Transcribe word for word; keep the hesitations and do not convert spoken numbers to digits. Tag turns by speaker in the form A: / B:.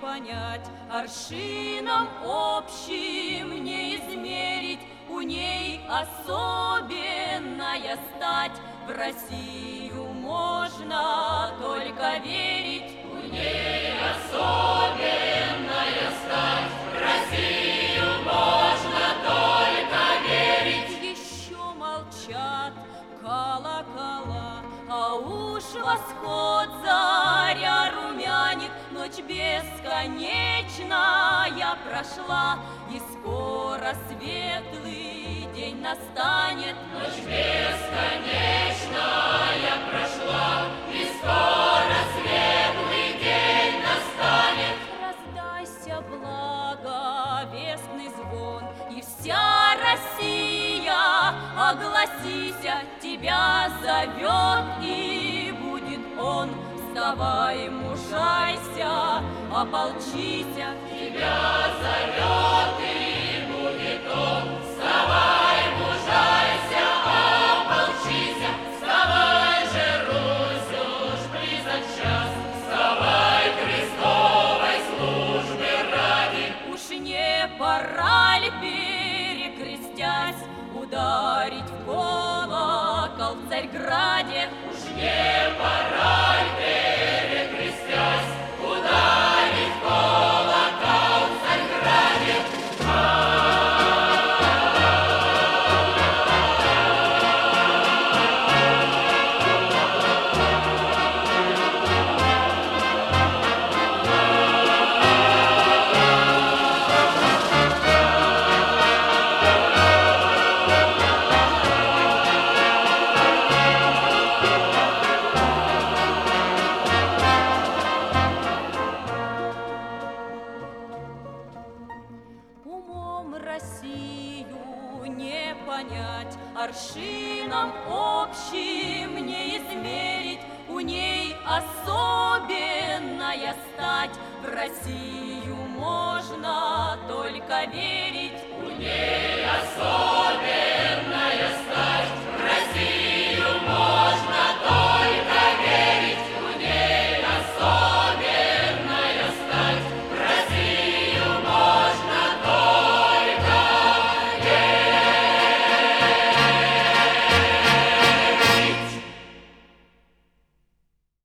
A: понять, аршином общим не измерить, у ней особенная стать. В Россию можно только верить,
B: у ней особенная стать. В Россию можно только верить.
A: Еще молчат колокола, а уж восход заря румянит. Ночь бесконечная прошла, и скоро светлый день настанет.
B: Ночь бесконечная прошла, и скоро светлый день настанет.
A: Раздайся благовестный звон, и вся Россия, огласися, тебя зовет, и будет он. Вставай, мужайся, ополчися,
B: тебя зовет, и будет он. Вставай, мужайся, ополчися, вставай же, Русь, уж близок час, вставай Христовой службы ради.
A: уж не пора ли, перекрестясь, ударить в колокол в Царьграде?
B: Уж не пора ли, перекрестясь, ударить в колокол в Царьграде?
A: Умом Россию не понять, аршином общим не измерить, у ней особенная стать. В Россию можно только верить,
B: у ней особенная